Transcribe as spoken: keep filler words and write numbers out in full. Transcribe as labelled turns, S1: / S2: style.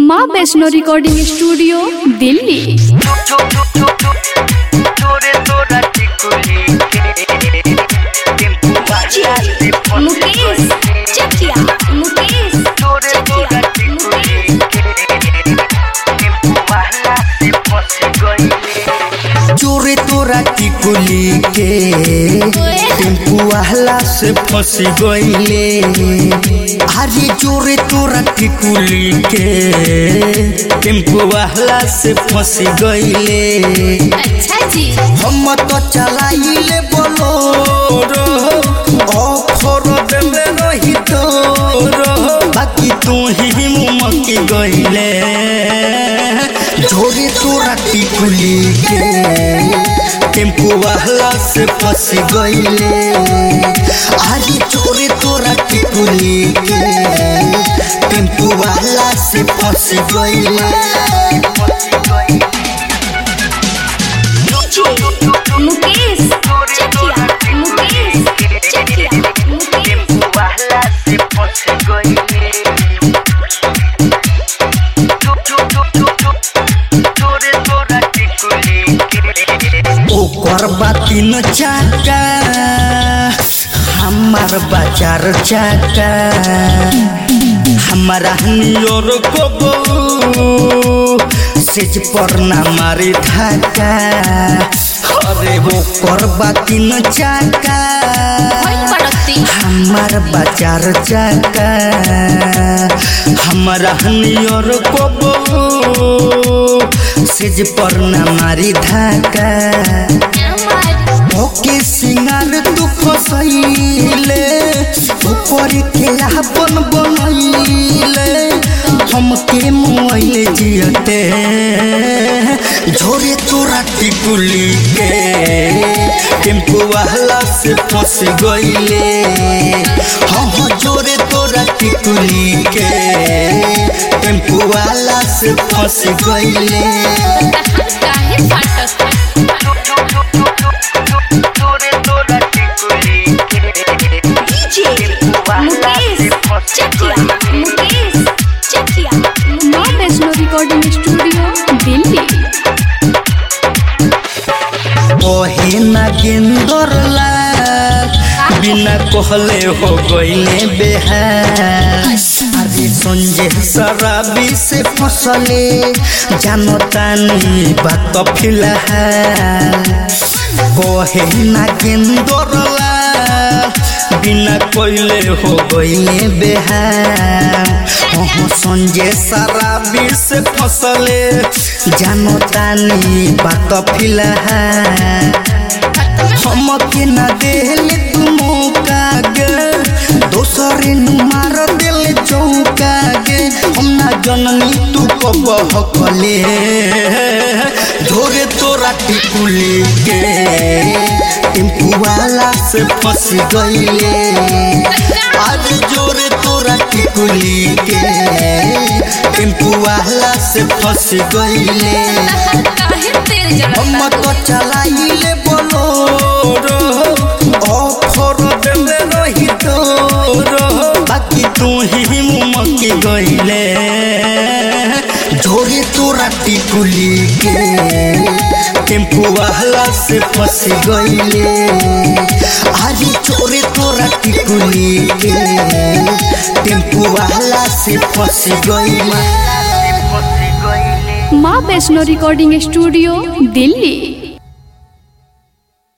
S1: माँ Vaishno recording studio Delhi. Mukesh Chakiya Mukesh
S2: चोरे तोरा टिकुली के टेम्पू वाला से फंस गईले। अरे चोरे तोरा टिकुली के टेम्पू वाला से फंस गईले।
S1: अच्छा जी
S2: हम तो चलाइले बोलोरो ऑफर देले रही तोरो बाकी तू ही मुमकी गईले। झोरे तोरा टिकुली के टेम्पू वाला से फंस गईले। आज चोरे तोरा टिकुली के टेम्पू वाला से फंस गईले।
S1: मुकेश चकिया मुकेश चकिया टेम्पू वाला से फंस गईले।
S2: ओकर बातीन चाका हमार बाजार चाका हमारा नियर को सेज पर ना मारी धाका। अरे ओकर बातीन चाका हमार बाजार चाका हमारा नियर को सेज पर ना मारी धाका। ओके सिंगार तू फसैले ऊपर के अपन बनैले हमके मुआइले जियते। झोरे तोरा टिकुली के टेम्पू वाला से फंस गईले। हाँ जोरे तोरा टिकुली के टेम्पू वाला से फंस गईले।
S1: माँ वैष्णो रिकॉर्डिंग स्टूडियो दिल्ली।
S2: ओहे नागेंदर लाल बिना कहले हो गईले बेहाल। अरे संजय शराबी से फसले जानतानी बात फिलहाल। कहे नागेंदर लाल बिना कोइले हो गईले बेहाल। हाँ संजय शराबी से फसले जानतानी बात फिलहाल। हम के ना देले तू मौका गे दोसरे नु मार देले चौका गे हम ना जननी तू कब हकले। झोरे तोरा टिकुली के टेम्पू वाला से फंस गईले। आज जोरे तोरा टिकुली के टेम्पू वाला से फंस गईले। हम तो चलाइले बोलोरो ऑफर देले रही तोरो बाकी तू ही मुमकी गईले। झोरे तोरा टिकुली के टेम्पू वाला से फंस गईले। आज चोरे तोरा टिकुली के टेम्पू वाला से फंस गईले।
S1: माँ वैष्णो रिकॉर्डिंग स्टूडियो दिल्ली।